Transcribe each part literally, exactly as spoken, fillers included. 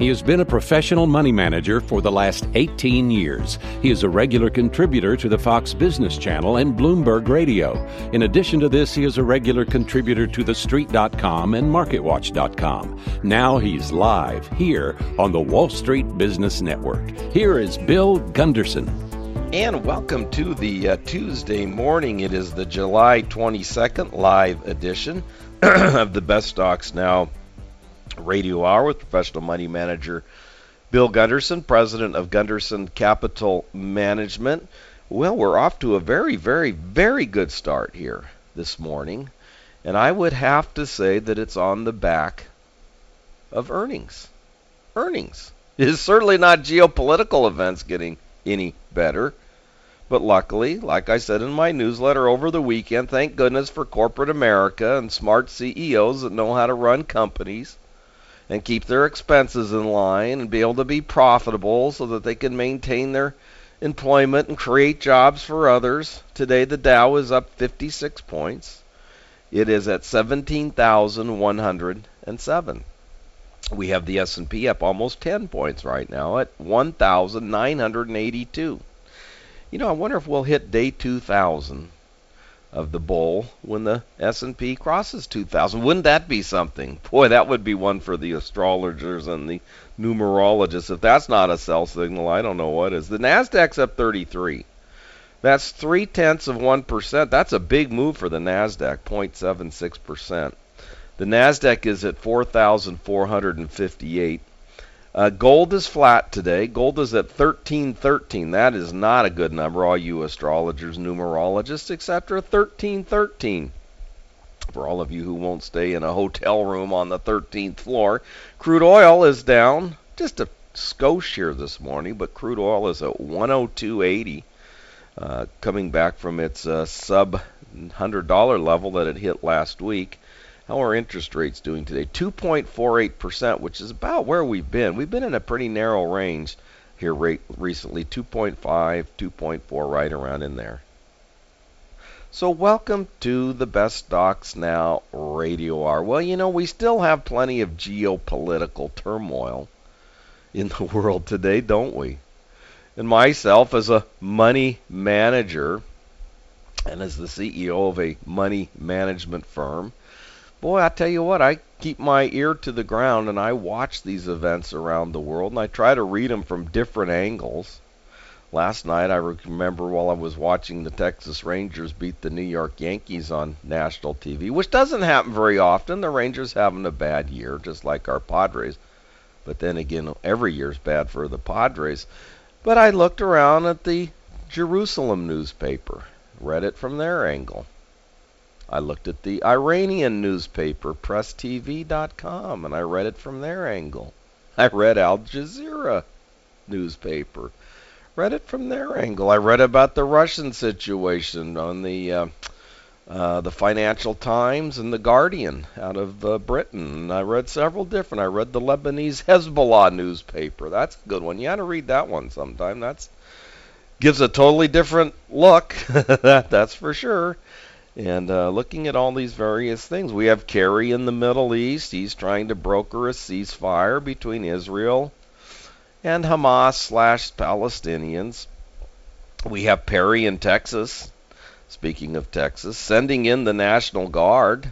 He has been a professional money manager for the last eighteen years. He is a regular contributor to the Fox Business Channel and Bloomberg Radio. In addition to this, he is a regular contributor to the street dot com and market watch dot com. Now he's live here on the Wall Street Business Network. Here is Bill Gunderson. And welcome to the uh, Tuesday morning. It is the July twenty-second live edition of the Best Stocks Now Radio Hour with professional money manager Bill Gunderson, president of Gunderson Capital Management. Well, we're off to a very, very, very good start here this morning. And I would have to say that it's on the back of earnings. Earnings. It is certainly not geopolitical events getting any better. But luckily, like I said in my newsletter over the weekend, thank goodness for corporate America and smart C E Os that know how to run companies and keep their expenses in line and be able to be profitable so that they can maintain their employment and create jobs for others. Today the Dow is up fifty-six points. It is at seventeen thousand one hundred seven. We have the S and P up almost ten points right now at one thousand nine hundred eighty-two. You know, I wonder if we'll hit day two thousand of the bull when the S and P crosses two thousand. Wouldn't that be something? Boy, that would be one for the astrologers and the numerologists. If that's not a sell signal, I don't know what is. The NASDAQ's up thirty-three. That's three-tenths of one percent. That's a big move for the NASDAQ, zero point seven six percent. The NASDAQ is at four thousand four hundred fifty-eight. Uh, gold is flat today. Gold is at thirteen thirteen. That is not a good number, all you astrologers, numerologists, et cetera. thirteen thirteen. For all of you who won't stay in a hotel room on the thirteenth floor. Crude oil is down just a skosh here this morning, but crude oil is at one oh two eighty, uh, coming back from its uh, sub one hundred dollar level that it hit last week. How are interest rates doing today? two point four eight percent, which is about where we've been. We've been in a pretty narrow range here rate recently, two point five, two point four, right around in there. So welcome to the Best Stocks Now Radio Hour. Well, you know, we still have plenty of geopolitical turmoil in the world today, don't we? And myself, as a money manager and as the C E O of a money management firm, boy, I tell you what, I keep my ear to the ground and I watch these events around the world and I try to read them from different angles. Last night, I remember while I was watching the Texas Rangers beat the New York Yankees on national T V, which doesn't happen very often. The Rangers having a bad year, just like our Padres. But then again, every year's bad for the Padres. But I looked around at the Jerusalem newspaper, read it from their angle. I looked at the Iranian newspaper, press T V dot com, and I read it from their angle. I read Al Jazeera newspaper, read it from their angle. I read about the Russian situation on the uh, uh, the Financial Times and the Guardian out of uh, Britain. And I read several different. I read the Lebanese Hezbollah newspaper. That's a good one. You ought to read that one sometime. That's gives a totally different look. that, that's for sure. And uh, looking at all these various things, we have Kerry in the Middle East. He's trying to broker a ceasefire between Israel and Hamas slash Palestinians. We have Perry in Texas, speaking of Texas, sending in the National Guard,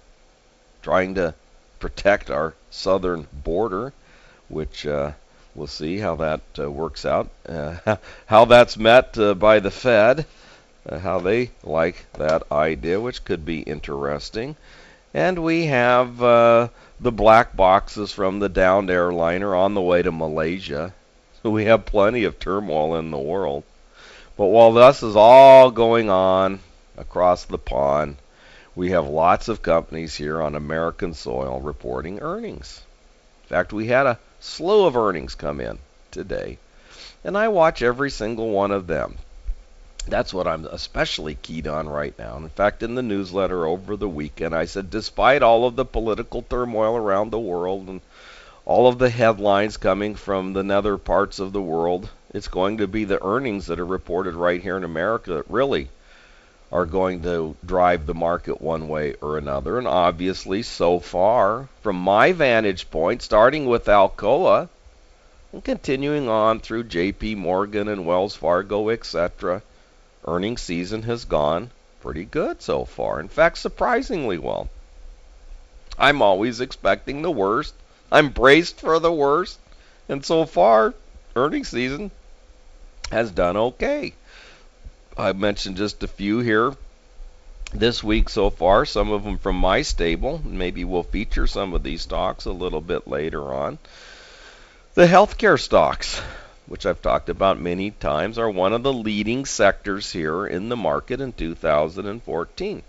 trying to protect our southern border, which uh, we'll see how that uh, works out, uh, how that's met uh, by the Fed. Uh, how they like that idea, which could be interesting. And we have uh, the black boxes from the downed airliner on the way to Malaysia. So we have plenty of turmoil in the world. But while this is all going on across the pond, we have lots of companies here on American soil reporting earnings. In fact, we had a slew of earnings come in today, and I watch every single one of them. That's what I'm especially keyed on right now. In fact, in the newsletter over the weekend, I said, despite all of the political turmoil around the world and all of the headlines coming from the nether parts of the world, it's going to be the earnings that are reported right here in America that really are going to drive the market one way or another. And obviously, so far, from my vantage point, starting with Alcoa, And continuing on through J P Morgan and Wells Fargo, et cetera, earnings season has gone pretty good so far. In fact, surprisingly well. I'm always expecting the worst. I'm braced for the worst. And so far, earnings season has done okay. I've mentioned just a few here this week so far, some of them from my stable. Maybe we'll feature some of these stocks a little bit later on. The healthcare stocks, which I've talked about many times, are one of the leading sectors here in the market in two thousand fourteen.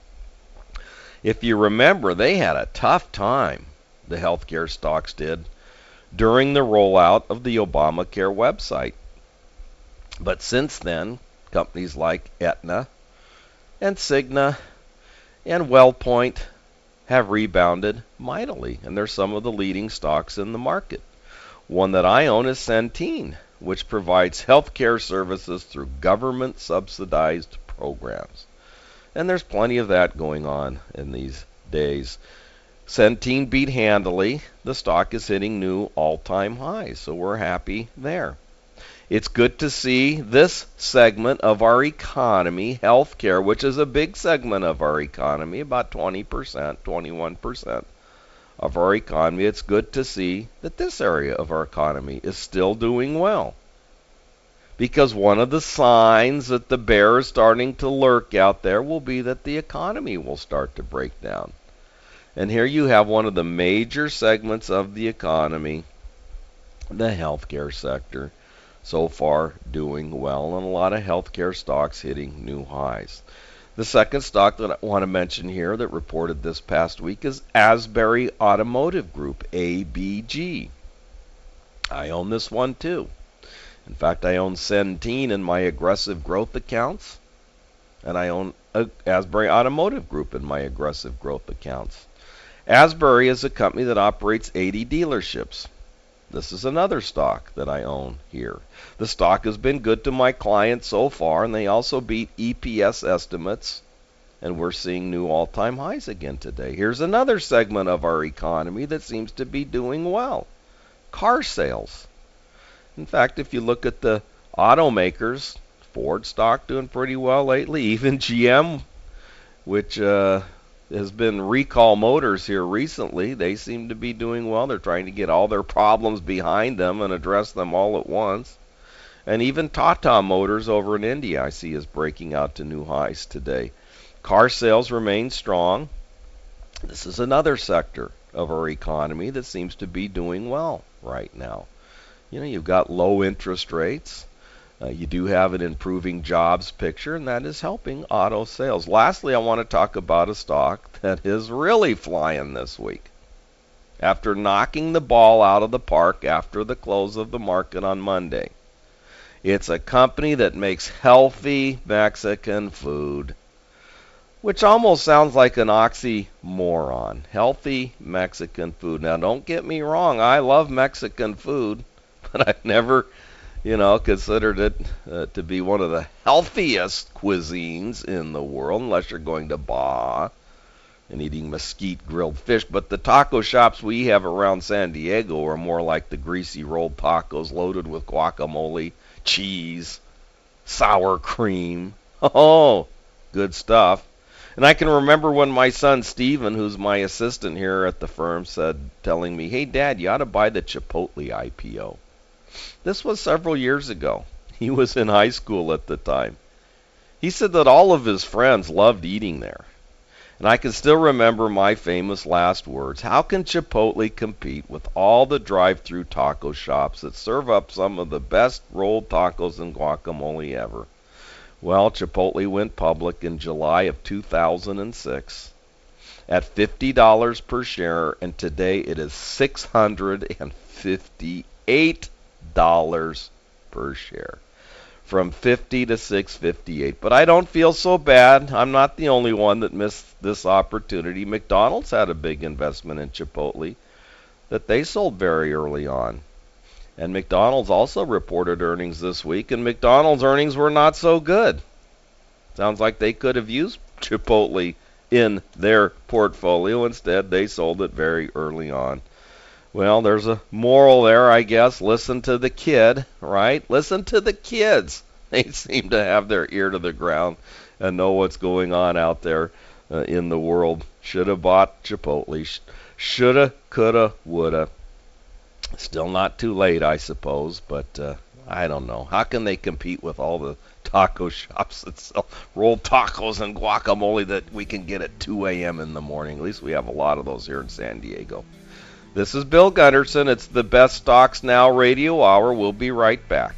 If you remember, they had a tough time, the healthcare stocks did, during the rollout of the Obamacare website. But since then, companies like Aetna and Cigna and WellPoint have rebounded mightily, and they're some of the leading stocks in the market. One that I own is Centene, which provides healthcare services through government-subsidized programs. And there's plenty of that going on in these days. Centene beat handily. The stock is hitting new all-time highs, so we're happy there. It's good to see this segment of our economy, healthcare, which is a big segment of our economy, about twenty percent, twenty-one percent of our economy. It's good to see that this area of our economy is still doing well. Because one of the signs that the bear is starting to lurk out there will be that the economy will start to break down. And here you have one of the major segments of the economy, the healthcare sector, so far doing well, and a lot of healthcare stocks hitting new highs. The second stock that I want to mention here that reported this past week is Asbury Automotive Group, A B G. I own this one too. In fact, I own Centene in my aggressive growth accounts, and I own Asbury Automotive Group in my aggressive growth accounts. Asbury is a company that operates eighty dealerships. This is another stock that I own here. The stock has been good to my clients so far, and they also beat E P S estimates, and we're seeing new all-time highs again today. Here's another segment of our economy that seems to be doing well. Car sales. In fact, if you look at the automakers, Ford stock doing pretty well lately, even G M, which uh, has been recall motors here recently, they seem to be doing well. They're trying to get all their problems behind them and address them all at once. And even Tata Motors over in India, I see, is breaking out to new highs today. Car sales remain strong. This is another sector of our economy that seems to be doing well right now. You know, you've got low interest rates. Uh, you do have an improving jobs picture, and that is helping auto sales. Lastly, I want to talk about a stock that is really flying this week. After knocking the ball out of the park after the close of the market on Monday. It's a company that makes healthy Mexican food, which almost sounds like an oxymoron. Healthy Mexican food. Now, don't get me wrong. I love Mexican food, but I've never, you know, considered it uh, to be one of the healthiest cuisines in the world, unless you're going to Baja and eating mesquite grilled fish. But the taco shops we have around San Diego are more like the greasy rolled tacos loaded with guacamole, cheese, sour cream. Oh, good stuff. And I can remember when my son Steven, who's my assistant here at the firm, said, telling me, "Hey, Dad, you ought to buy the Chipotle I P O." This was several years ago. He was in high school at the time. He said that all of his friends loved eating there. And I can still remember my famous last words. How can Chipotle compete with all the drive-through taco shops that serve up some of the best rolled tacos and guacamole ever? Well, Chipotle went public in July of two thousand six at fifty dollars per share, and today it is six hundred fifty-eight dollars per share. From fifty to six fifty-eight. But I don't feel so bad. I'm not the only one that missed this opportunity. McDonald's had a big investment in Chipotle that they sold very early on. And McDonald's also reported earnings this week, and McDonald's earnings were not so good. Sounds like they could have used Chipotle in their portfolio. Instead, they sold it very early on. Well, there's a moral there, I guess. Listen to the kid, right? Listen to the kids. They seem to have their ear to the ground and know what's going on out there uh, in the world. Should have bought Chipotle. Shoulda, coulda, woulda. Still not too late, I suppose, but uh, I don't know. How can they compete with all the taco shops that sell rolled tacos and guacamole that we can get at two a.m. in the morning? At least we have a lot of those here in San Diego. This is Bill Gunderson. It's the Best Stocks Now Radio Hour. We'll be right back.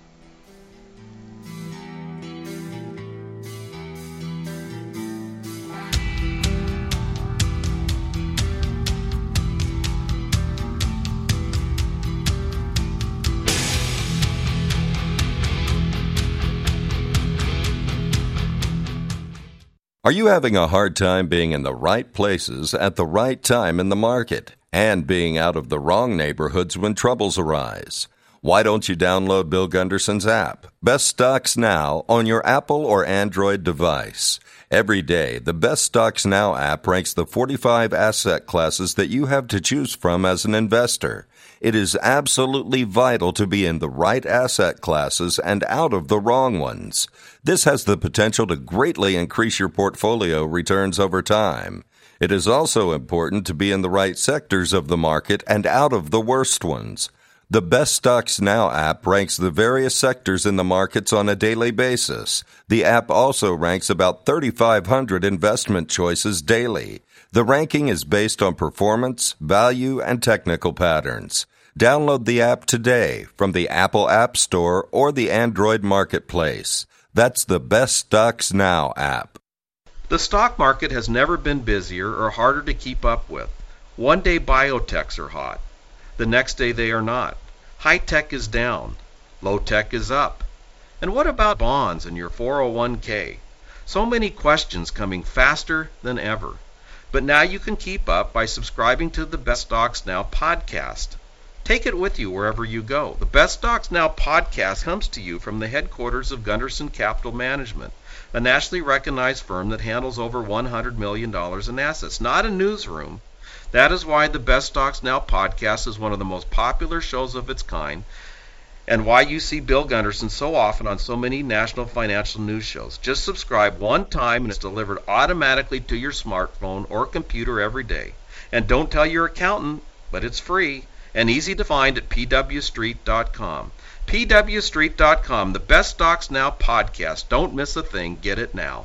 Are you having a hard time being in the right places at the right time in the market and being out of the wrong neighborhoods when troubles arise? Why don't you download Bill Gunderson's app, Best Stocks Now, on your Apple or Android device? Every day, the Best Stocks Now app ranks the forty-five asset classes that you have to choose from as an investor. It is absolutely vital to be in the right asset classes and out of the wrong ones. This has the potential to greatly increase your portfolio returns over time. It is also important to be in the right sectors of the market and out of the worst ones. The Best Stocks Now app ranks the various sectors in the markets on a daily basis. The app also ranks about thirty-five hundred investment choices daily. The ranking is based on performance, value, and technical patterns. Download the app today from the Apple App Store or the Android Marketplace. That's the Best Stocks Now app. The stock market has never been busier or harder to keep up with. One day biotechs are hot. The next day they are not. High tech is down. Low tech is up. And what about bonds and your four oh one k? So many questions coming faster than ever. But now you can keep up by subscribing to the Best Stocks Now podcast. Take it with you wherever you go. The Best Stocks Now podcast comes to you from the headquarters of Gunderson Capital Management, a nationally recognized firm that handles over one hundred million dollars in assets, not a newsroom. That is why the Best Stocks Now podcast is one of the most popular shows of its kind, and why you see Bill Gunderson so often on so many national financial news shows. Just subscribe one time and it's delivered automatically to your smartphone or computer every day. And don't tell your accountant, but it's free and easy to find at p w street dot com. p w street dot com, the Best Stocks Now podcast. Don't miss a thing. Get it now.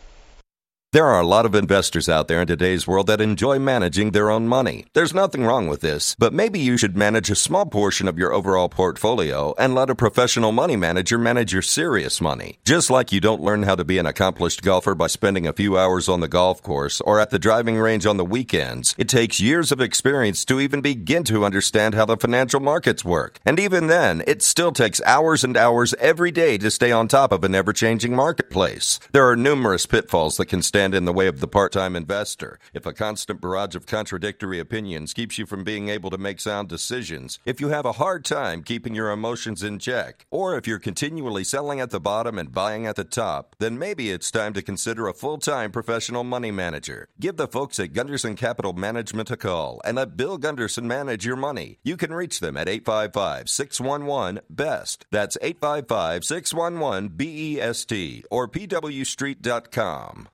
There are a lot of investors out there in today's world that enjoy managing their own money. There's nothing wrong with this, but maybe you should manage a small portion of your overall portfolio and let a professional money manager manage your serious money. Just like you don't learn how to be an accomplished golfer by spending a few hours on the golf course or at the driving range on the weekends, it takes years of experience to even begin to understand how the financial markets work. And even then, it still takes hours and hours every day to stay on top of an ever-changing marketplace. There are numerous pitfalls that can stand in the way of the part-time investor. If a constant barrage of contradictory opinions keeps you from being able to make sound decisions, if you have a hard time keeping your emotions in check, or if you're continually selling at the bottom and buying at the top, then maybe it's time to consider a full-time professional money manager. Give the folks at Gunderson Capital Management a call and let Bill Gunderson manage your money. You can reach them at eight five five, six one one, B E S T. That's eight five five, six one one, B E S T or p w street dot com.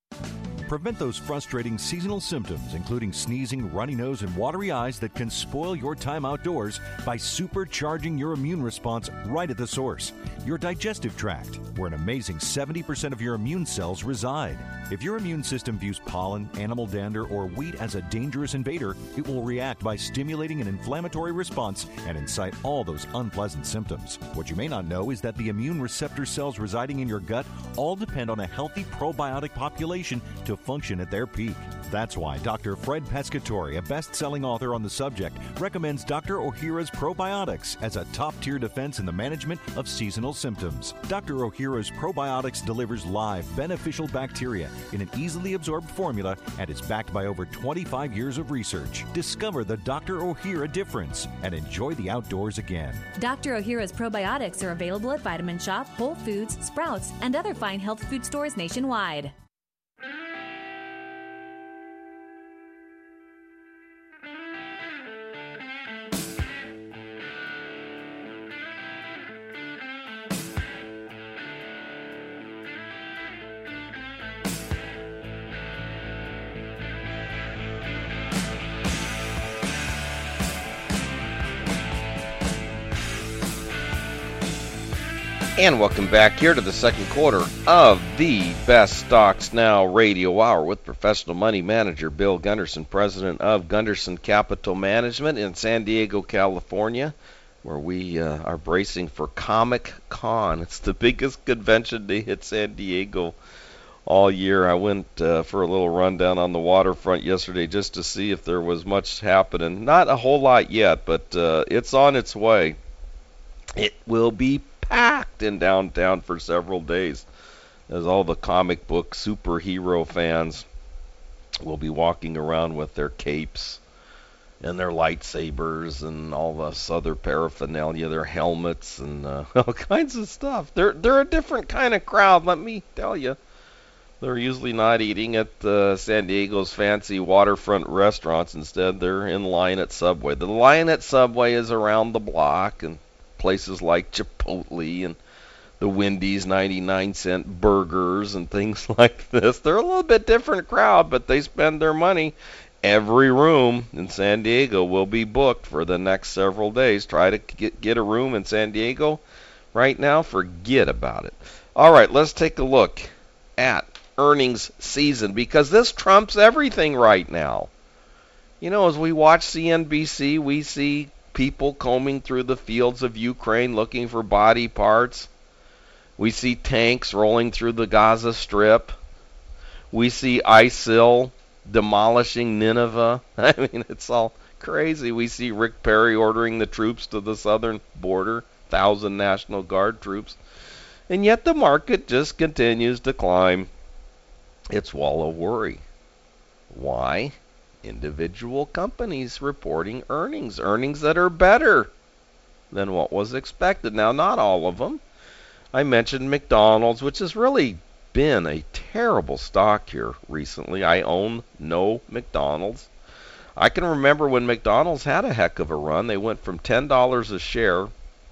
Prevent those frustrating seasonal symptoms, including sneezing, runny nose, and watery eyes that can spoil your time outdoors by supercharging your immune response right at the source, your digestive tract, where an amazing seventy percent of your immune cells reside. If your immune system views pollen, animal dander, or wheat as a dangerous invader, it will react by stimulating an inflammatory response and incite all those unpleasant symptoms. What you may not know is that the immune receptor cells residing in your gut all depend on a healthy probiotic population to function at their peak. That's why Doctor Fred Pescatore, a best-selling author on the subject, recommends Doctor Ohhira's Probiotics as a top-tier defense in the management of seasonal symptoms. Doctor Ohhira's Probiotics delivers live, beneficial bacteria in an easily absorbed formula and is backed by over twenty-five years of research. Discover the Doctor Ohhira difference and enjoy the outdoors again. Doctor Ohhira's Probiotics are available at Vitamin Shop, Whole Foods, Sprouts, and other fine health food stores nationwide. And welcome back here to the second quarter of the Best Stocks Now Radio Hour with professional money manager Bill Gunderson, president of Gunderson Capital Management in San Diego, California, where we uh, are bracing for Comic Con. It's the biggest convention to hit San Diego all year. I went uh, for a little rundown on the waterfront yesterday just to see if there was much happening. Not a whole lot yet, but uh, it's on its way. It will be packed in downtown for several days as all the comic book superhero fans will be walking around with their capes and their lightsabers and all this other paraphernalia, their helmets and uh, all kinds of stuff. They're they're a different kind of crowd, let me tell you. They're usually not eating at uh, San Diego's fancy waterfront restaurants. Instead, they're in line at Subway. The line at Subway is around the block, and places like Chipotle and the Wendy's ninety-nine cent burgers and things like this. They're a little bit different crowd, but they spend their money. Every room in San Diego will be booked for the next several days. Try to get, get a room in San Diego right now, forget about it. All right, let's take a look at earnings season, because this trumps everything right now. You know, as we watch C N B C, we see people combing through the fields of Ukraine looking for body parts. We see tanks rolling through the Gaza Strip. We see ISIL demolishing Nineveh. I mean, it's all crazy. We see Rick Perry ordering the troops to the southern border, thousand National Guard troops. And yet the market just continues to climb its wall of worry. Why? Individual companies reporting earnings, earnings that are better than what was expected. Now, not all of them. I mentioned McDonald's, which has really been a terrible stock here recently. I own no McDonald's. I can remember when McDonald's had a heck of a run. They went from ten dollars a share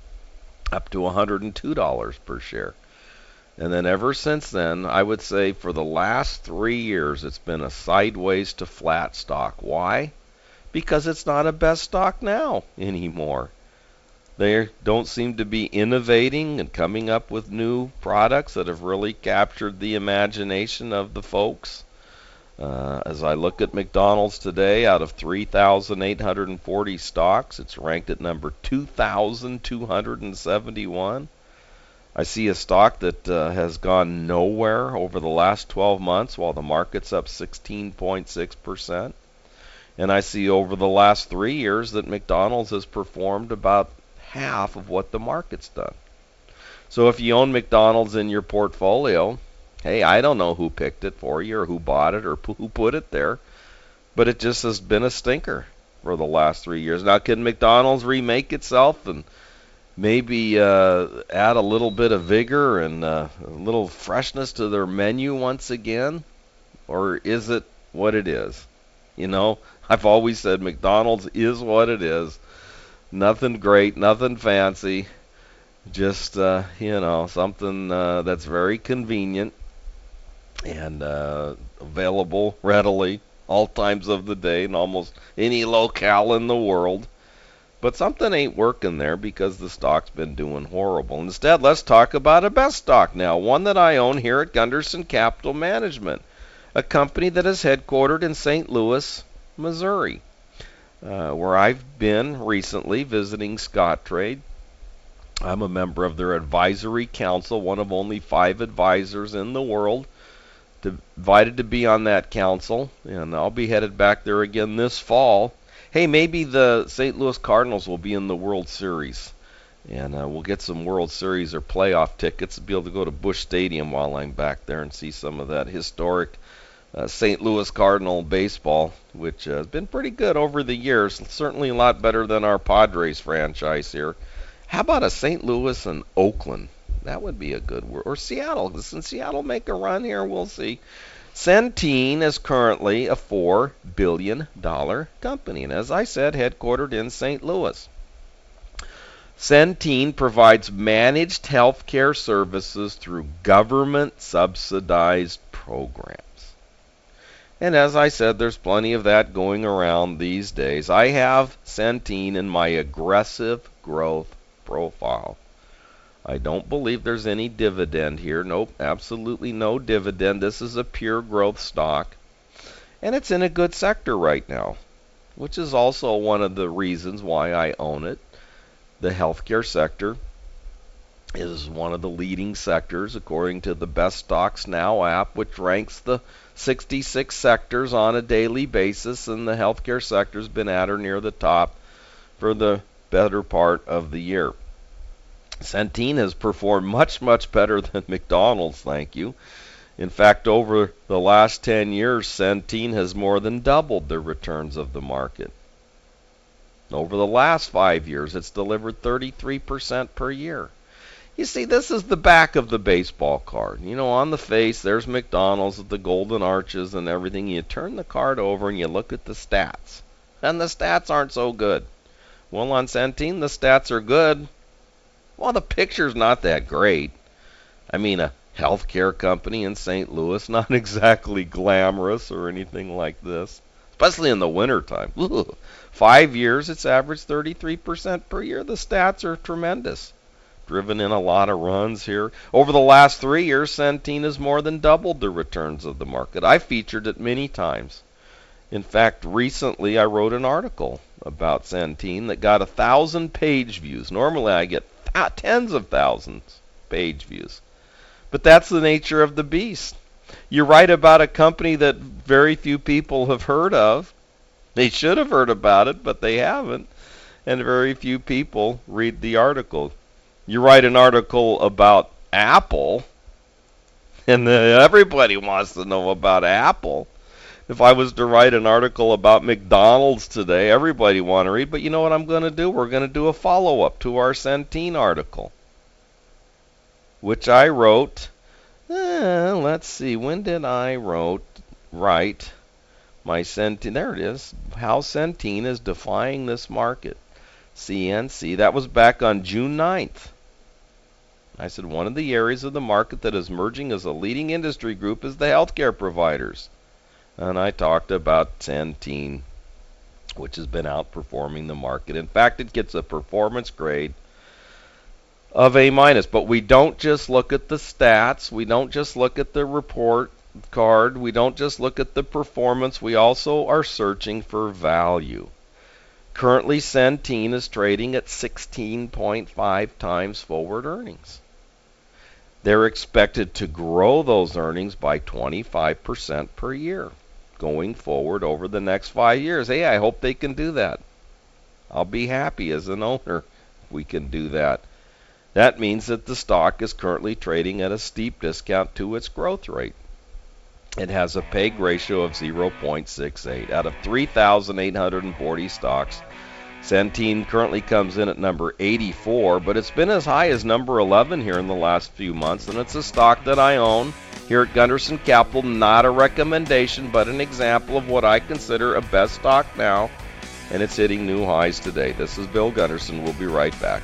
up to one hundred two dollars per share. And then ever since then, I would say for the last three years, it's been a sideways to flat stock. Why? Because it's not a best stock now anymore. They don't seem to be innovating and coming up with new products that have really captured the imagination of the folks. Uh, as I look at McDonald's today, out of three thousand eight hundred forty stocks, it's ranked at number two thousand two hundred seventy-one. I see a stock that uh, has gone nowhere over the last twelve months while the market's up sixteen point six percent. And I see over the last three years that McDonald's has performed about half of what the market's done. So if you own McDonald's in your portfolio, hey, I don't know who picked it for you or who bought it or who put it there, but it just has been a stinker for the last three years. Now, can McDonald's remake itself and maybe uh, add a little bit of vigor and uh, a little freshness to their menu once again? Or is it what it is? You know, I've always said McDonald's is what it is. Nothing great, nothing fancy. Just, uh, you know, something uh, that's very convenient and uh, available readily all times of the day in almost any locale in the world. But something ain't working there because the stock's been doing horrible. Instead, let's talk about a best stock now, one that I own here at Gunderson Capital Management, a company that is headquartered in Saint Louis, Missouri, uh, where I've been recently visiting Scottrade. I'm a member of their advisory council, one of only five advisors in the world, to, invited to be on that council, and I'll be headed back there again this fall. Hey, maybe the Saint Louis Cardinals will be in the World Series, and uh, we'll get some World Series or playoff tickets to be able to go to Busch Stadium while I'm back there and see some of that historic uh, Saint Louis Cardinal baseball, which uh, has been pretty good over the years. Certainly a lot better than our Padres franchise here. How about a Saint Louis and Oakland? That would be a good word. Or Seattle. Doesn't Seattle make a run here? We'll see. Centene is currently a four billion dollars company, and as I said, headquartered in Saint Louis. Centene provides managed healthcare services through government-subsidized programs. And as I said, there's plenty of that going around these days. I have Centene in my aggressive growth profile. I don't believe there's any dividend here. Nope, absolutely no dividend. This is a pure growth stock. And it's in a good sector right now, which is also one of the reasons why I own it. The healthcare sector is one of the leading sectors according to the Best Stocks Now app, which ranks the sixty-six sectors on a daily basis, and the healthcare sector's been at or near the top for the better part of the year. Centene has performed much, much better than McDonald's, thank you. In fact, over the last ten years, Centene has more than doubled the returns of the market. Over the last five years, it's delivered thirty-three percent per year. You see, this is the back of the baseball card. You know, on the face, there's McDonald's with the golden arches and everything. You turn the card over and you look at the stats. And the stats aren't so good. Well, on Centene, the stats are good. Well, the picture's not that great. I mean, a healthcare company in Saint Louis, not exactly glamorous or anything like this, especially in the wintertime. Ugh. Five years, it's averaged thirty-three percent per year. The stats are tremendous. Driven in a lot of runs here. Over the last three years, Centene has more than doubled the returns of the market. I featured it many times. In fact, recently I wrote an article about Centene that got a thousand page views. Normally I get th- tens of thousands page views. But that's the nature of the beast. You write about a company that very few people have heard of. They should have heard about it, but they haven't. And very few people read the article. You write an article about Apple, and everybody wants to know about Apple. If I was to write an article about McDonald's today, everybody want to read. But you know what I'm going to do? We're going to do a follow-up to our Centene article, which I wrote, eh, let's see, when did I wrote, write my Centene? There it is, how Centene is defying this market. C N C, that was back on June ninth. I said one of the areas of the market that is emerging as a leading industry group is the healthcare providers. And I talked about Centene, which has been outperforming the market. In fact, it gets a performance grade of A minus. But we don't just look at the stats. We don't just look at the report card. We don't just look at the performance. We also are searching for value. Currently, Centene is trading at sixteen point five times forward earnings. They're expected to grow those earnings by twenty-five percent per year going forward over the next five years. Hey, I hope they can do that. I'll be happy as an owner if we can do that. That means that the stock is currently trading at a steep discount to its growth rate. It has a P E G ratio of zero point six eight. Out of three thousand eight hundred forty stocks, Centene currently comes in at number eighty-four, but it's been as high as number eleven here in the last few months, and it's a stock that I own here at Gunderson Capital. Not a recommendation, but an example of what I consider a best stock now, and it's hitting new highs today. This is Bill Gunderson. We'll be right back.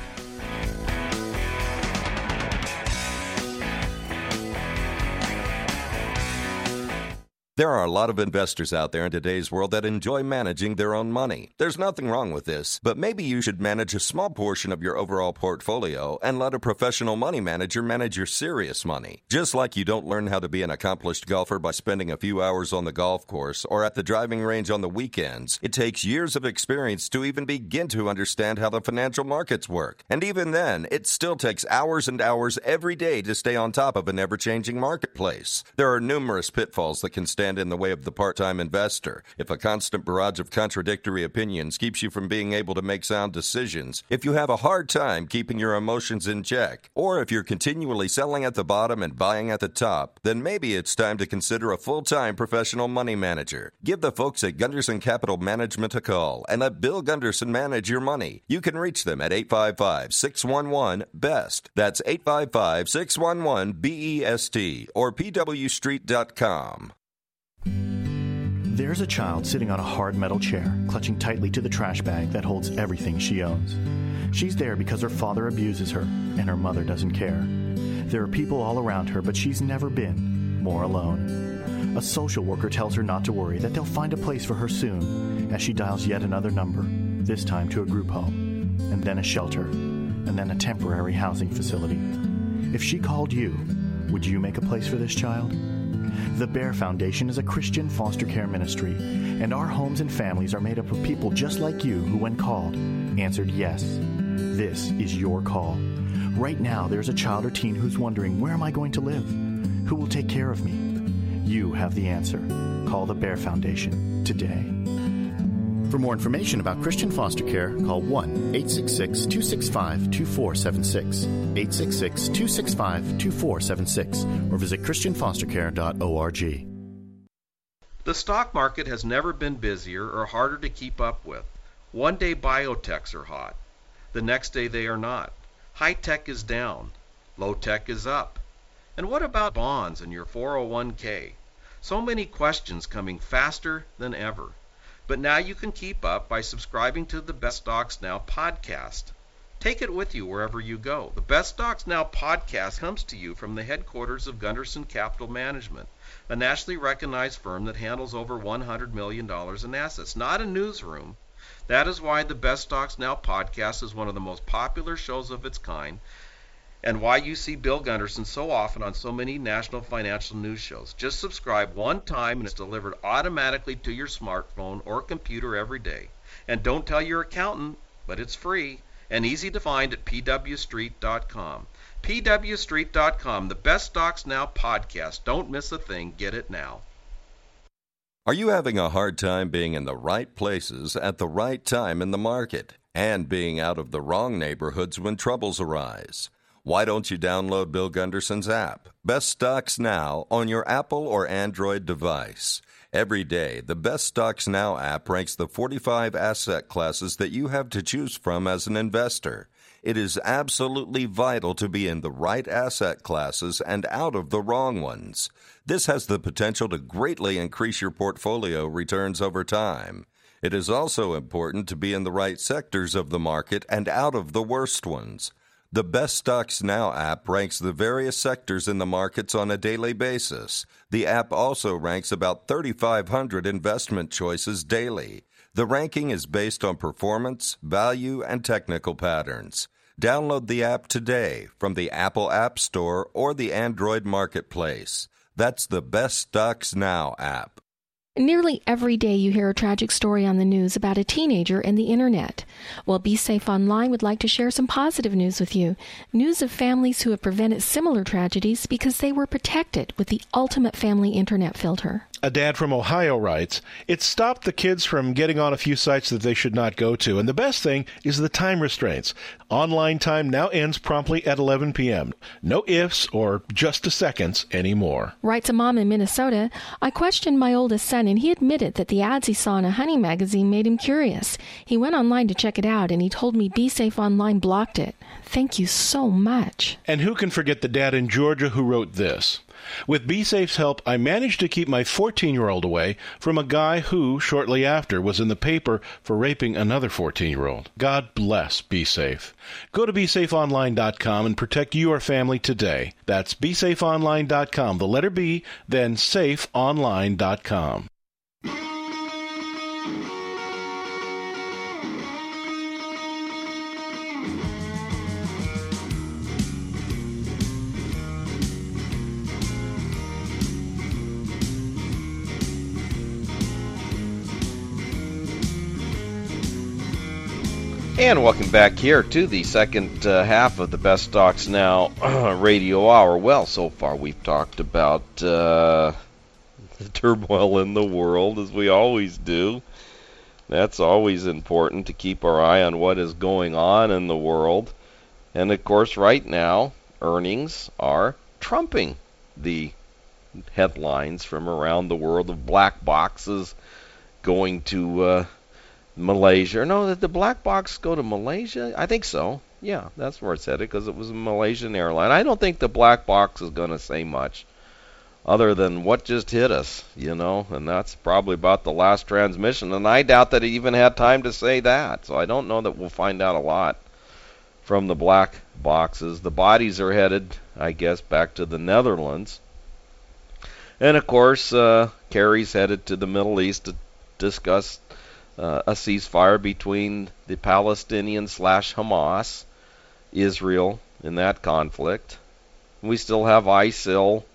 There are a lot of investors out there in today's world that enjoy managing their own money. There's nothing wrong with this, but maybe you should manage a small portion of your overall portfolio and let a professional money manager manage your serious money. Just like you don't learn how to be an accomplished golfer by spending a few hours on the golf course or at the driving range on the weekends, it takes years of experience to even begin to understand how the financial markets work. And even then, it still takes hours and hours every day to stay on top of an ever-changing marketplace. There are numerous pitfalls that can stand in the way of the part-time investor. If a constant barrage of contradictory opinions keeps you from being able to make sound decisions, if you have a hard time keeping your emotions in check, or if you're continually selling at the bottom and buying at the top, then maybe it's time to consider a full-time professional money manager. Give the folks at Gunderson Capital Management a call and let Bill Gunderson manage your money. You can reach them at eight five five, six one one, B E S T. That's eight five five, six one one, B E S T or P W street dot com. There's a child sitting on a hard metal chair, clutching tightly to the trash bag that holds everything she owns. She's there because her father abuses her, and her mother doesn't care. There are people all around her, but she's never been more alone. A social worker tells her not to worry, that they'll find a place for her soon, as she dials yet another number, this time to a group home, and then a shelter. and then a temporary housing facility. If she called you, would you make a place for this child? The Bear Foundation is a Christian foster care ministry, and our homes and families are made up of people just like you who, when called, answered yes. This is your call. Right now, there's a child or teen who's wondering, where am I going to live? Who will take care of me? You have the answer. Call the Bear Foundation today. For more information about Christian foster care, call one eight six six, two six five, two four seven six, eight six six, two six five, two four seven six, or visit christian foster care dot org. The stock market has never been busier or harder to keep up with. One day biotechs are hot. The next day they are not. High tech is down. Low tech is up. And what about bonds and your four oh one k? So many questions coming faster than ever. But now you can keep up by subscribing to the Best Stocks Now podcast. Take it with you wherever you go. The Best Stocks Now podcast comes to you from the headquarters of Gunderson Capital Management, a nationally recognized firm that handles over one hundred million dollars in assets, not a newsroom. That is why the Best Stocks Now podcast is one of the most popular shows of its kind, and why you see Bill Gunderson so often on so many national financial news shows. Just subscribe one time and it's delivered automatically to your smartphone or computer every day. And don't tell your accountant, but it's free and easy to find at p w street dot com. p w street dot com, the Best Stocks Now podcast. Don't miss a thing. Get it now. Are you having a hard time being in the right places at the right time in the market and being out of the wrong neighborhoods when troubles arise? Why don't you download Bill Gunderson's app, Best Stocks Now, on your Apple or Android device? Every day, the Best Stocks Now app ranks the forty-five asset classes that you have to choose from as an investor. It is absolutely vital to be in the right asset classes and out of the wrong ones. This has the potential to greatly increase your portfolio returns over time. It is also important to be in the right sectors of the market and out of the worst ones. The Best Stocks Now app ranks the various sectors in the markets on a daily basis. The app also ranks about thirty-five hundred investment choices daily. The ranking is based on performance, value, and technical patterns. Download the app today from the Apple App Store or the Android Marketplace. That's the Best Stocks Now app. Nearly every day you hear a tragic story on the news about a teenager and the internet. Well, Be Safe Online would like to share some positive news with you. News of families who have prevented similar tragedies because they were protected with the ultimate family internet filter. A dad from Ohio writes, "It stopped the kids from getting on a few sites that they should not go to. And the best thing is the time restraints. Online time now ends promptly at eleven p.m. No ifs or just a seconds anymore." Writes a mom in Minnesota, "I questioned my oldest son and he admitted that the ads he saw in a hunting magazine made him curious. He went online to check it out and he told me Be Safe Online blocked it. Thank you so much." And who can forget the dad in Georgia who wrote this? "With BeSafe's help, I managed to keep my fourteen-year-old away from a guy who, shortly after, was in the paper for raping another fourteen-year-old. God bless BeSafe. Go to be safe online dot com and protect your family today. That's be safe online dot com, the letter B, then safe online dot com. And welcome back here to the second uh, half of the Best Stocks Now uh, radio hour. Well, so far we've talked about uh, the turmoil in the world, as we always do. That's always important, to keep our eye on what is going on in the world. And, of course, right now, earnings are trumping the headlines from around the world of black boxes going to Uh, Malaysia. No, did the black box go to Malaysia? I think so. Yeah, that's where it's headed, because it was a Malaysian airline. I don't think the black box is going to say much other than what just hit us, you know, and that's probably about the last transmission. And I doubt that it even had time to say that. So I don't know that we'll find out a lot from the black boxes. The bodies are headed, I guess, back to the Netherlands. And, of course, uh, Kerry's headed to the Middle East to discuss Uh, a ceasefire between the Palestinians slash Hamas Israel in that conflict. We still have ISIL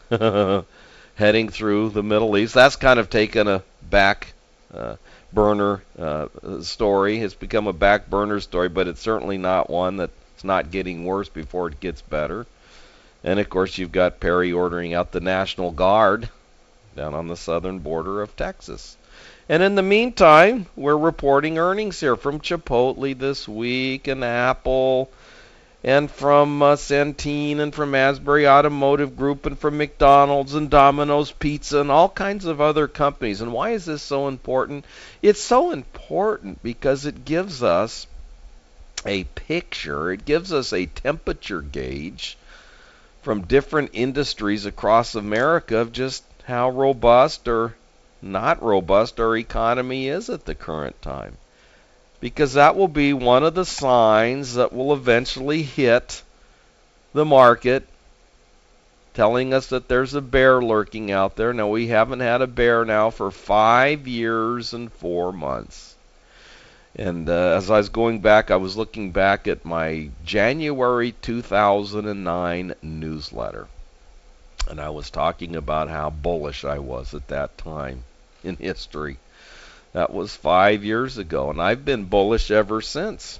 heading through the Middle East. That's kind of taken a back uh, burner uh, story. It's become a back burner story, but it's certainly not one that's not getting worse before it gets better. And of course, you've got Perry ordering out the National Guard down on the southern border of Texas. And in the meantime, we're reporting earnings here from Chipotle this week, and Apple, and from uh, Centene, and from Asbury Automotive Group, and from McDonald's, and Domino's Pizza, and all kinds of other companies. And why is this so important? It's so important because it gives us a picture, it gives us a temperature gauge from different industries across America of just how robust or not robust our economy is at the current time. Because that will be one of the signs that will eventually hit the market, telling us that there's a bear lurking out there. Now, we haven't had a bear now for five years and four months. And uh, as I was going back, I was looking back at my January two thousand nine newsletter. And I was talking about how bullish I was at that time in history. That was five years ago, and I've been bullish ever since.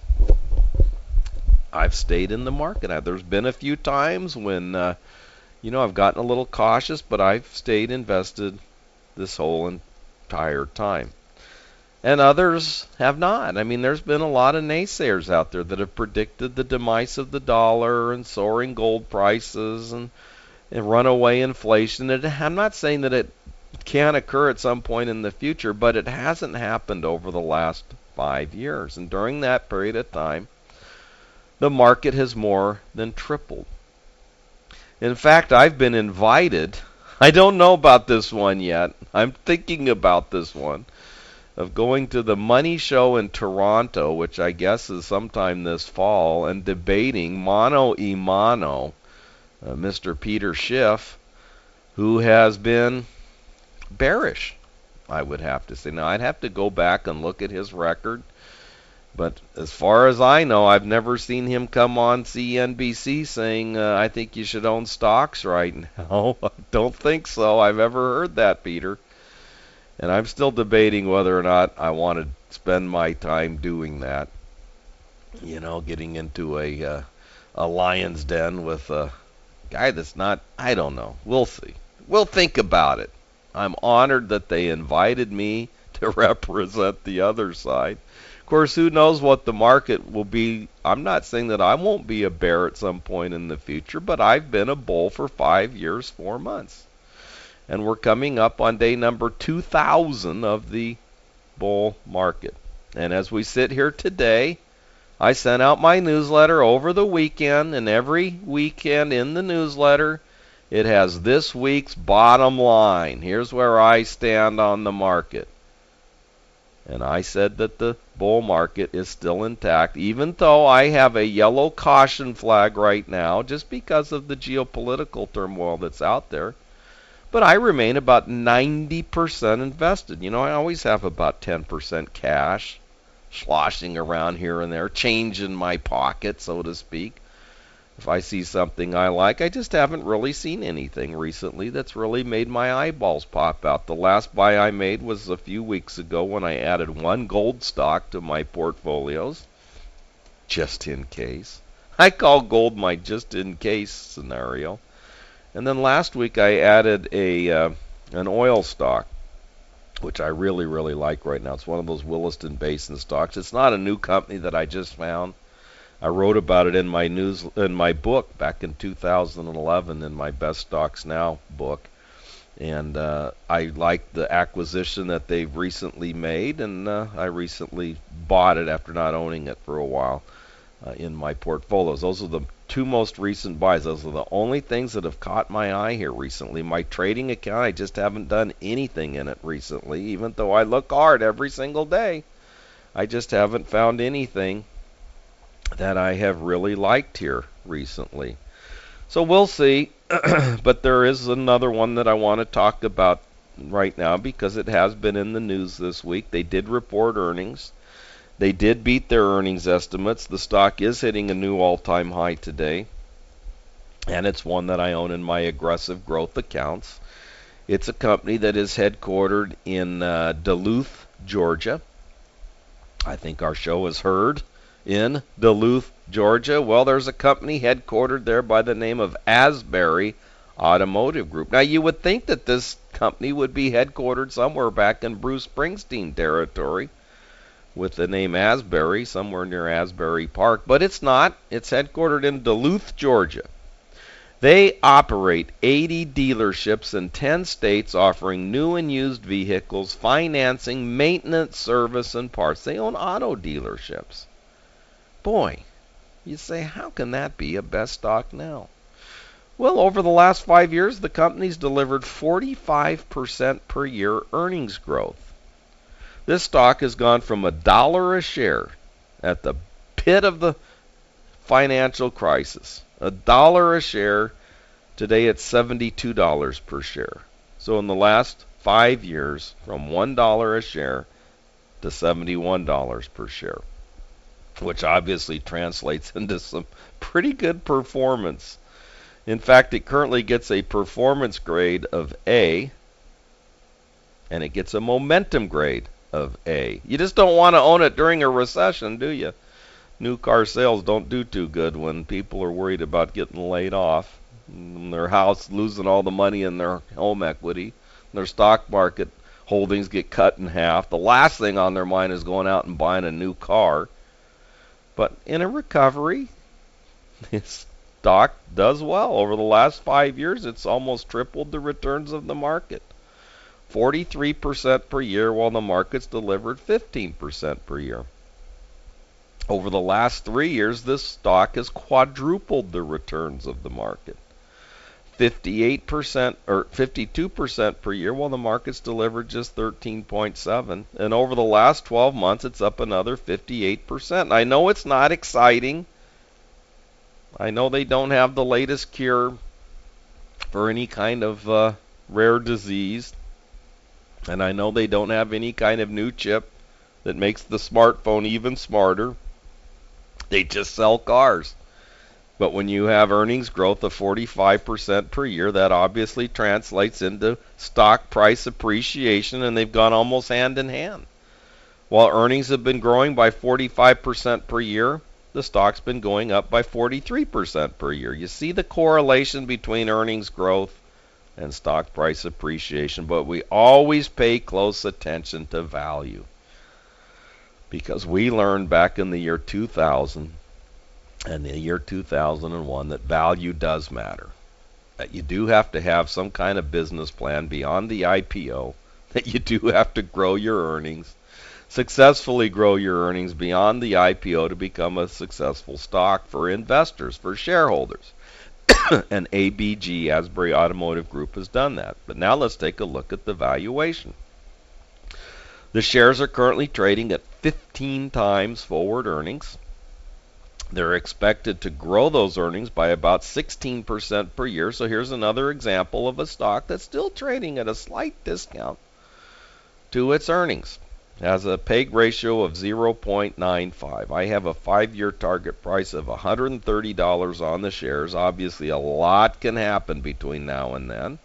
I've stayed in the market. Now, there's been a few times when, uh, you know, I've gotten a little cautious, but I've stayed invested this whole entire time. And others have not. I mean, there's been a lot of naysayers out there that have predicted the demise of the dollar and soaring gold prices and, and runaway inflation. And I'm not saying that it can occur at some point in the future, but it hasn't happened over the last five years. And during that period of time, the market has more than tripled. In fact, I've been invited, I don't know about this one yet, I'm thinking about this one, of going to the Money Show in Toronto, which I guess is sometime this fall, and debating mano a mano uh, Mister Peter Schiff, who has been bearish, I would have to say. Now, I'd have to go back and look at his record, but as far as I know, I've never seen him come on C N B C saying, uh, I think you should own stocks right now. I don't think so. I've ever heard that, Peter. And I'm still debating whether or not I want to spend my time doing that. You know, getting into a, uh, a lion's den with a guy that's not, I don't know. We'll see. We'll think about it. I'm honored that they invited me to represent the other side. Of course, who knows what the market will be. I'm not saying that I won't be a bear at some point in the future, but I've been a bull for five years, four months. And we're coming up on day number two thousand of the bull market. And as we sit here today, I sent out my newsletter over the weekend, and every weekend in the newsletter, it has this week's bottom line. Here's where I stand on the market. And I said that the bull market is still intact, even though I have a yellow caution flag right now, just because of the geopolitical turmoil that's out there. But I remain about ninety percent invested. You know, I always have about ten percent cash sloshing around here and there, change in my pocket, so to speak. If I see something I like, I just haven't really seen anything recently that's really made my eyeballs pop out. The last buy I made was a few weeks ago when I added one gold stock to my portfolios, just in case. I call gold my just-in-case scenario. And then last week I added a uh, an oil stock, which I really, really like right now. It's one of those Williston Basin stocks. It's not a new company that I just found. I wrote about it in my news in my book back in two thousand eleven in my Best Stocks Now book. And uh, I like the acquisition that they've recently made, and uh, I recently bought it after not owning it for a while uh, in my portfolios. Those are the two most recent buys. Those are the only things that have caught my eye here recently. My trading account, I just haven't done anything in it recently, even though I look hard every single day. I just haven't found anything that I have really liked here recently. So we'll see. But there is another one that I want to talk about right now because it has been in the news this week. They did report earnings. They did beat their earnings estimates. The stock is hitting a new all-time high today, and it's one that I own in my aggressive growth accounts. It's a company that is headquartered in uh, Duluth, Georgia. I think our show is heard in Duluth, Georgia. Well, there's a company headquartered there by the name of Asbury Automotive Group. Now, you would think that this company would be headquartered somewhere back in Bruce Springsteen territory with the name Asbury, somewhere near Asbury Park, but it's not. It's headquartered in Duluth, Georgia. They operate eighty dealerships in ten states, offering new and used vehicles, financing, maintenance, service, and parts. They own auto dealerships. Boy, you say, how can that be a best stock now? Well, over the last five years, the company's delivered forty-five percent per year earnings growth. This stock has gone from a dollar a share at the pit of the financial crisis. A dollar a share. Today it's seventy-two dollars per share. So in the last five years, from one dollar a share to seventy-one dollars per share, which obviously translates into some pretty good performance. In fact, it currently gets a performance grade of A, and it gets a momentum grade of A. You just don't want to own it during a recession, do you? New car sales don't do too good when people are worried about getting laid off, their house losing all the money in their home equity, their stock market holdings get cut in half. The last thing on their mind is going out and buying a new car. But in a recovery, this stock does well. Over the last five years, it's almost tripled the returns of the market. forty-three percent per year, while the market's delivered fifteen percent per year. Over the last three years, this stock has quadrupled the returns of the market. fifty-eight percent or fifty-two percent per year, while the market's delivered just thirteen point seven. And over the last twelve months, it's up another fifty-eight percent. I know it's not exciting. I know they don't have the latest cure for any kind of uh, rare disease. And I know they don't have any kind of new chip that makes the smartphone even smarter. They just sell cars. But when you have earnings growth of forty-five percent per year, that obviously translates into stock price appreciation, and they've gone almost hand in hand. While earnings have been growing by forty-five percent per year, the stock's been going up by forty-three percent per year. You see the correlation between earnings growth and stock price appreciation, but we always pay close attention to value, because we learned back in the year two thousand and the year two thousand one that value does matter, that you do have to have some kind of business plan beyond the I P O, that you do have to grow your earnings, successfully grow your earnings beyond the I P O to become a successful stock for investors, for shareholders. And A B G, Asbury Automotive Group, has done that. But now let's take a look at the valuation. The shares are currently trading at fifteen times forward earnings. They're expected to grow those earnings by about sixteen percent per year. So here's another example of a stock that's still trading at a slight discount to its earnings. It has a P E G ratio of zero point nine five. I have a five-year target price of one hundred thirty dollars on the shares. Obviously, a lot can happen between now and then.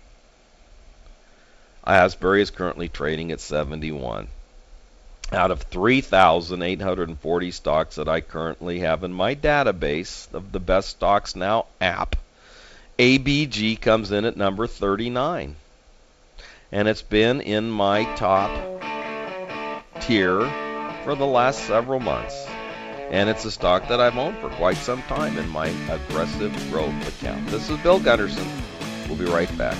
Asbury is currently trading at seventy-one. Out of three thousand eight hundred forty stocks that I currently have in my database of the Best Stocks Now app, A B G comes in at number thirty-nine. And it's been in my top tier for the last several months. And it's a stock that I've owned for quite some time in my aggressive growth account. This is Bill Gunderson. We'll be right back.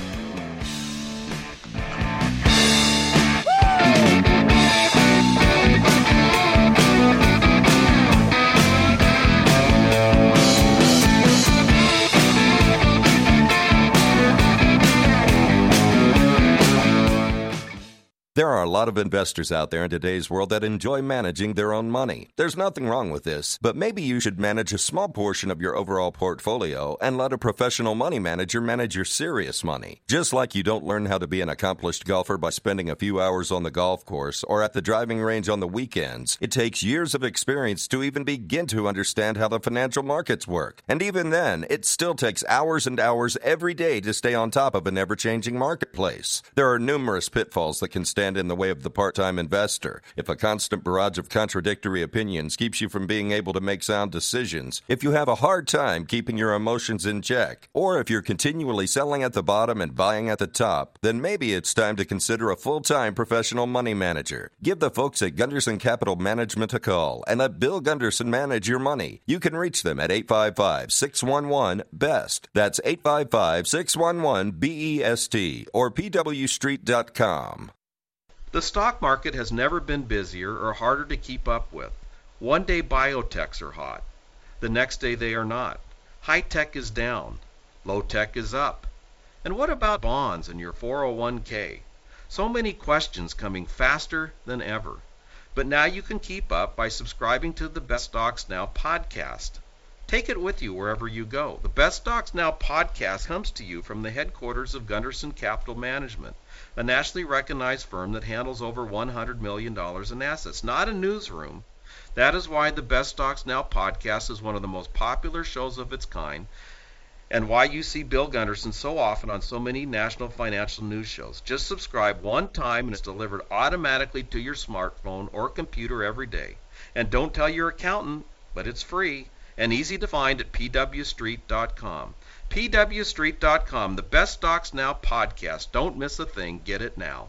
There are a lot of investors out there in today's world that enjoy managing their own money. There's nothing wrong with this, but maybe you should manage a small portion of your overall portfolio and let a professional money manager manage your serious money. Just like you don't learn how to be an accomplished golfer by spending a few hours on the golf course or at the driving range on the weekends, it takes years of experience to even begin to understand how the financial markets work. And even then, it still takes hours and hours every day to stay on top of an ever-changing marketplace. There are numerous pitfalls that can stand in the way of the part-time investor. If a constant barrage of contradictory opinions keeps you from being able to make sound decisions, if you have a hard time keeping your emotions in check, or if you're continually selling at the bottom and buying at the top, then maybe it's time to consider a full-time professional money manager. Give the folks at Gunderson Capital Management a call and let Bill Gunderson manage your money. You can reach them at eight five five, six one one, B E S T. That's eight five five, six one one, B E S T or P W street dot com. The stock market has never been busier or harder to keep up with. One day biotechs are hot. The next day they are not. High tech is down. Low tech is up. And what about bonds and your four oh one k? So many questions coming faster than ever. But now you can keep up by subscribing to the Best Stocks Now podcast. Take it with you wherever you go. The Best Stocks Now podcast comes to you from the headquarters of Gunderson Capital Management, a nationally recognized firm that handles over one hundred million dollars in assets, not a newsroom. That is why the Best Stocks Now podcast is one of the most popular shows of its kind, and why you see Bill Gunderson so often on so many national financial news shows. Just subscribe one time and it's delivered automatically to your smartphone or computer every day. And don't tell your accountant, but it's free and easy to find at P W street dot com. P W street dot com, the Best Stocks Now podcast. Don't miss a thing. Get it now.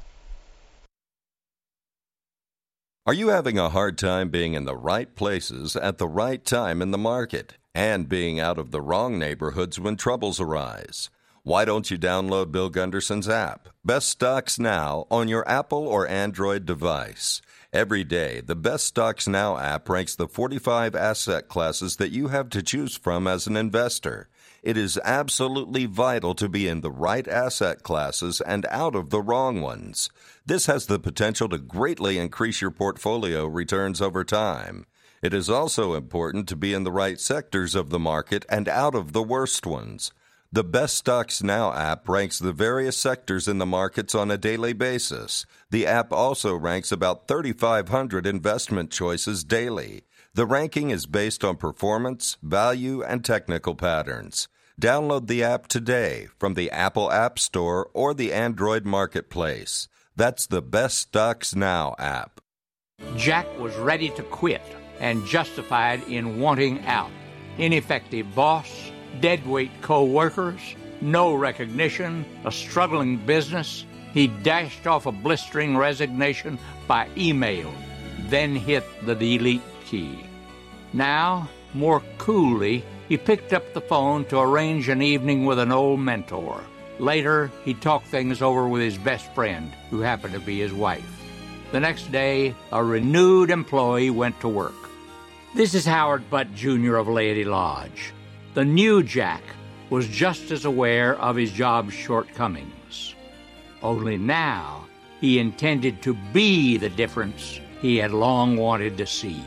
Are you having a hard time being in the right places at the right time in the market and being out of the wrong neighborhoods when troubles arise? Why don't you download Bill Gunderson's app, Best Stocks Now, on your Apple or Android device? Every day, the Best Stocks Now app ranks the forty-five asset classes that you have to choose from as an investor. It is absolutely vital to be in the right asset classes and out of the wrong ones. This has the potential to greatly increase your portfolio returns over time. It is also important to be in the right sectors of the market and out of the worst ones. The Best Stocks Now app ranks the various sectors in the markets on a daily basis. The app also ranks about thirty-five hundred investment choices daily. The ranking is based on performance, value, and technical patterns. Download the app today from the Apple App Store or the Android Marketplace. That's the Best Stocks Now app. Jack was ready to quit and justified in wanting out. Ineffective boss, deadweight co-workers, no recognition, a struggling business. He dashed off a blistering resignation by email, then hit the delete key. Now, more coolly, he picked up the phone to arrange an evening with an old mentor. Later, he talked things over with his best friend, who happened to be his wife. The next day, a renewed employee went to work. This is Howard Butt, Junior of Laity Lodge. The new Jack was just as aware of his job's shortcomings. Only now, he intended to be the difference he had long wanted to see.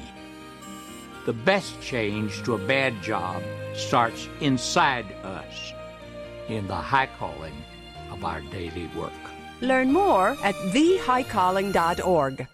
The best change to a bad job starts inside us, in the high calling of our daily work. Learn more at the high calling dot org.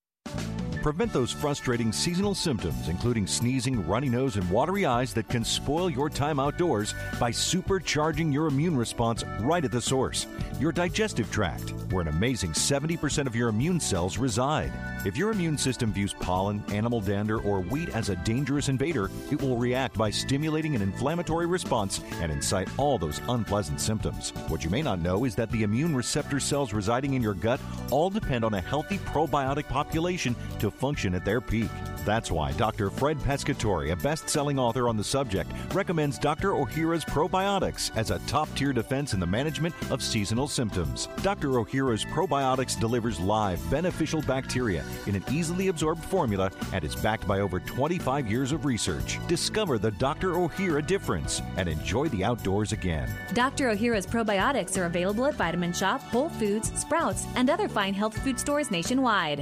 Prevent those frustrating seasonal symptoms, including sneezing, runny nose, and watery eyes that can spoil your time outdoors by supercharging your immune response right at the source, your digestive tract, where an amazing seventy percent of your immune cells reside. If your immune system views pollen, animal dander, or wheat as a dangerous invader, it will react by stimulating an inflammatory response and incite all those unpleasant symptoms. What you may not know is that the immune receptor cells residing in your gut all depend on a healthy probiotic population to to function at their peak. That's why Doctor Fred Pescatore, a best-selling author on the subject, recommends Doctor Ohhira's Probiotics as a top-tier defense in the management of seasonal symptoms. Doctor Ohhira's Probiotics delivers live, beneficial bacteria in an easily absorbed formula and is backed by over twenty-five years of research. Discover the Doctor Ohhira difference and enjoy the outdoors again. Doctor Ohhira's Probiotics are available at Vitamin Shop, Whole Foods, Sprouts, and other fine health food stores nationwide.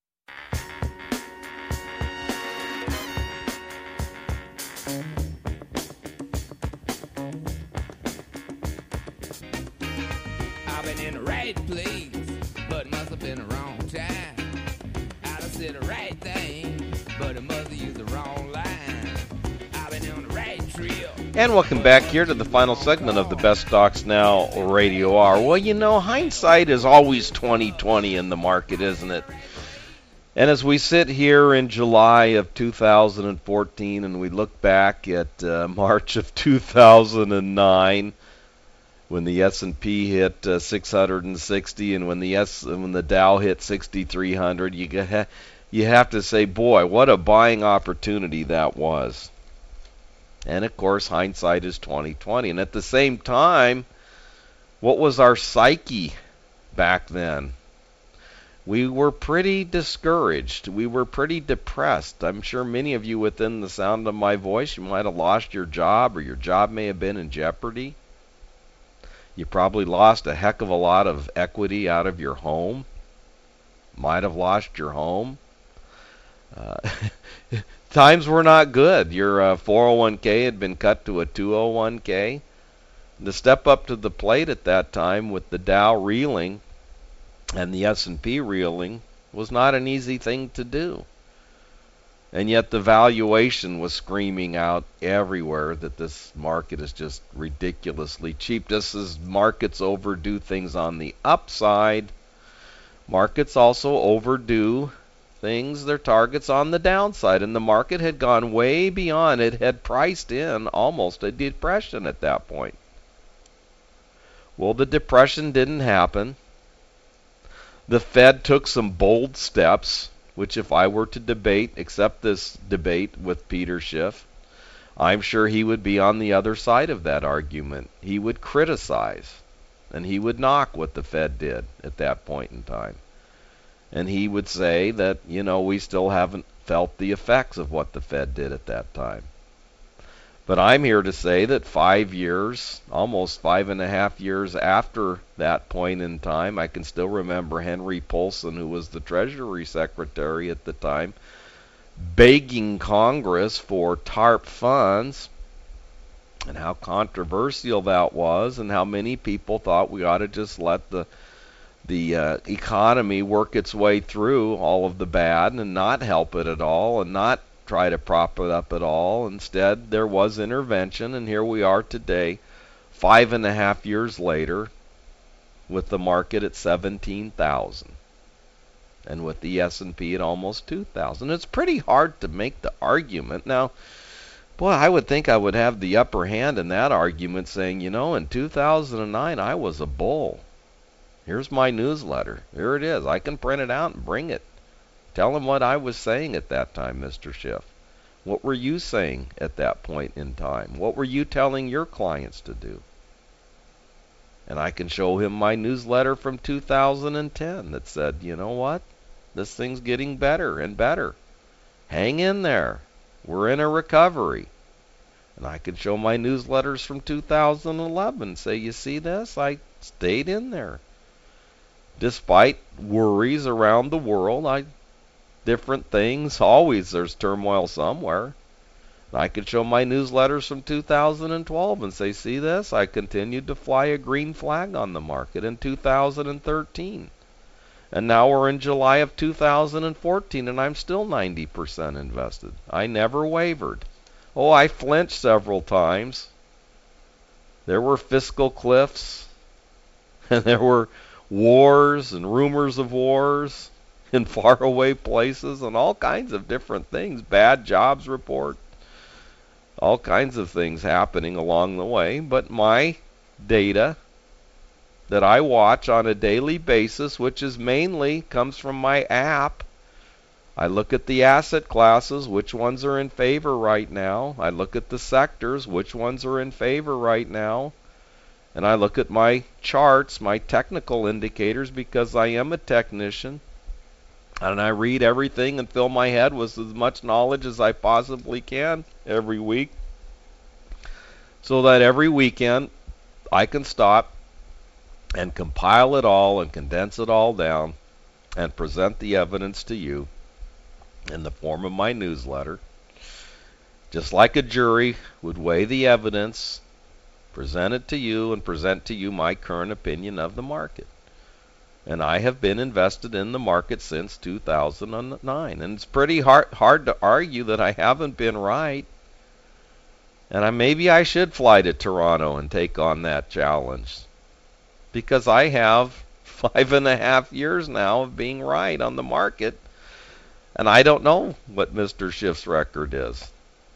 I've been in the right place, but must have been the wrong time. I'd have said the right thing, but it must have used the wrong line. I've been on the right trail. And welcome back here to the final segment of the Best Stocks Now Radio Hour. Well, you know, hindsight is always twenty twenty in the market, isn't it? And as we sit here in July of two thousand fourteen and we look back at uh, March of two thousand nine, when the S and P hit uh, six hundred sixty and when the S when the Dow hit sixty-three hundred, you ha- you have to say, boy, what a buying opportunity that was. And, of course, hindsight is twenty twenty. And at the same time, what was our psyche back then? We were pretty discouraged. We were pretty depressed. I'm sure many of you within the sound of my voice, you might have lost your job, or your job may have been in jeopardy. You probably lost a heck of a lot of equity out of your home. Might have lost your home. Uh, times were not good. Your uh, four oh one k had been cut to a two oh one k. To step up to the plate at that time with the Dow reeling and the S and P reeling was not an easy thing to do. And yet the valuation was screaming out everywhere that this market is just ridiculously cheap. Just as markets overdo things on the upside, markets also overdo things, their targets on the downside, and the market had gone way beyond. It had priced in almost a depression at that point. Well, the depression didn't happen. The Fed took some bold steps, which if I were to debate, accept this debate with Peter Schiff, I'm sure he would be on the other side of that argument. He would criticize, and he would knock what the Fed did at that point in time. And he would say that, you know, we still haven't felt the effects of what the Fed did at that time. But I'm here to say that five years, almost five and a half years after that point in time, I can still remember Henry Paulson, who was the Treasury Secretary at the time, begging Congress for TARP funds, and how controversial that was, and how many people thought we ought to just let the the uh, economy work its way through all of the bad and not help it at all and not try to prop it up at all. Instead, there was intervention, and here we are today, five and a half years later, with the market at seventeen thousand and with the S and P at almost two thousand. It's pretty hard to make the argument. Now, boy, I would think I would have the upper hand in that argument, saying, you know, in two thousand nine, I was a bull. Here's my newsletter. Here it is. I can print it out and bring it. Tell them what I was saying at that time, Mister Schiff. What were you saying at that point in time? What were you telling your clients to do? And I can show him my newsletter from two thousand ten that said, you know what? This thing's getting better and better. Hang in there. We're in a recovery. And I can show my newsletters from two thousand eleven and say, you see this? I stayed in there. Despite worries around the world, I different things. Always there's turmoil somewhere. And I could show my newsletters from two thousand twelve and say, see this? I continued to fly a green flag on the market in two thousand thirteen. And now we're in July of two thousand fourteen, and I'm still ninety percent invested. I never wavered. Oh, I flinched several times. There were fiscal cliffs, and there were wars and rumors of wars in faraway places and all kinds of different things. Bad jobs report. All kinds of things happening along the way. But my data that I watch on a daily basis, which is mainly comes from my app, I look at the asset classes, which ones are in favor right now. I look at the sectors, which ones are in favor right now. And I look at my charts, my technical indicators, because I am a technician. And I read everything and fill my head with as much knowledge as I possibly can every week, so that every weekend I can stop and compile it all and condense it all down and present the evidence to you in the form of my newsletter, just like a jury would weigh the evidence, present it to you, and present to you my current opinion of the market. And I have been invested in the market since two thousand nine, and it's pretty hard hard to argue that I haven't been right. And I, maybe I should fly to Toronto and take on that challenge, because I have five and a half years now of being right on the market. And I don't know what Mister Schiff's record is.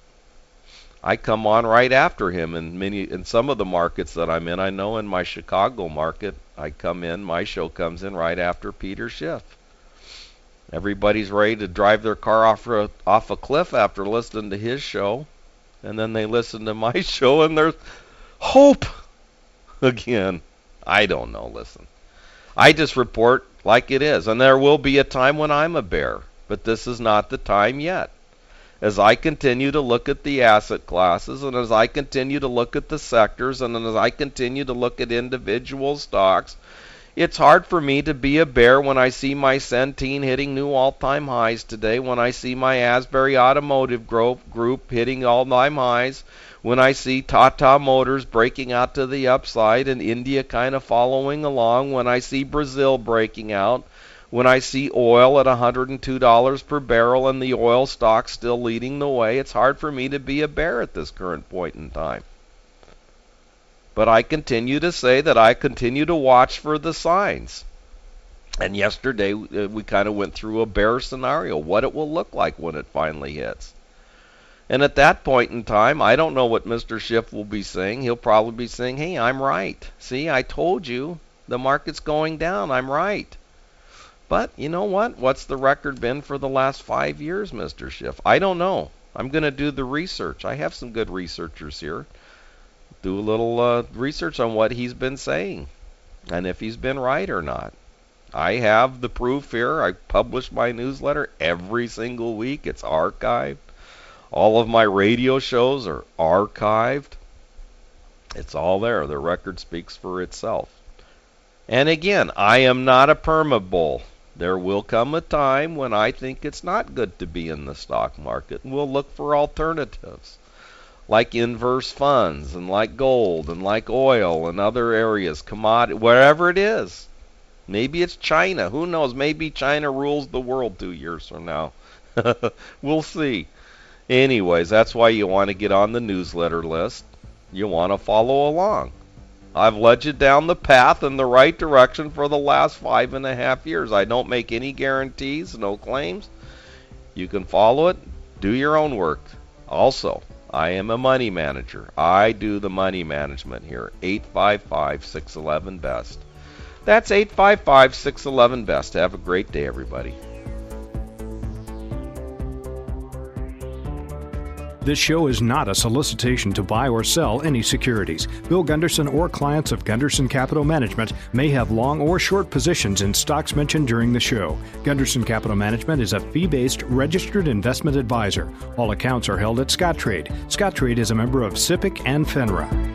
I come on right after him in many in some of the markets that I'm in. I know in my Chicago market, I come in, my show comes in right after Peter Schiff. Everybody's ready to drive their car off a, off a cliff after listening to his show. And then they listen to my show and there's hope again. I don't know, listen. I just report like it is. And there will be a time when I'm a bear. But this is not the time yet. As I continue to look at the asset classes, and as I continue to look at the sectors, and as I continue to look at individual stocks, it's hard for me to be a bear when I see my Centene hitting new all-time highs today, when I see my Asbury Automotive Group hitting all-time highs, when I see Tata Motors breaking out to the upside and India kind of following along, when I see Brazil breaking out, when I see oil at one hundred two dollars per barrel and the oil stock still leading the way. It's hard for me to be a bear at this current point in time. But I continue to say that I continue to watch for the signs. And yesterday uh, we kind of went through a bear scenario, what it will look like when it finally hits. And at that point in time, I don't know what Mister Schiff will be saying. He'll probably be saying, hey, I'm right. See, I told you the market's going down. I'm right. But you know what? What's the record been for the last five years, Mister Schiff? I don't know. I'm going to do the research. I have some good researchers here. Do a little uh, research on what he's been saying and if he's been right or not. I have the proof here. I publish my newsletter every single week. It's archived. All of my radio shows are archived. It's all there. The record speaks for itself. And again, I am not a perma-bull. There will come a time when I think it's not good to be in the stock market, and we'll look for alternatives, like inverse funds, and like gold, and like oil, and other areas, commodity, wherever it is. Maybe it's China. Who knows? Maybe China rules the world two years from now. We'll see. Anyways, that's why you want to get on the newsletter list. You want to follow along. I've led you down the path in the right direction for the last five and a half years. I don't make any guarantees, no claims. You can follow it, do your own work. Also, I am a money manager. I do the money management here. eight five five, six one one, B E S T. That's eight five five, six one one, B E S T. Have a great day, everybody. This show is not a solicitation to buy or sell any securities. Bill Gunderson or clients of Gunderson Capital Management may have long or short positions in stocks mentioned during the show. Gunderson Capital Management is a fee-based registered investment advisor. All accounts are held at Scottrade. Scottrade is a member of SIPC and FINRA.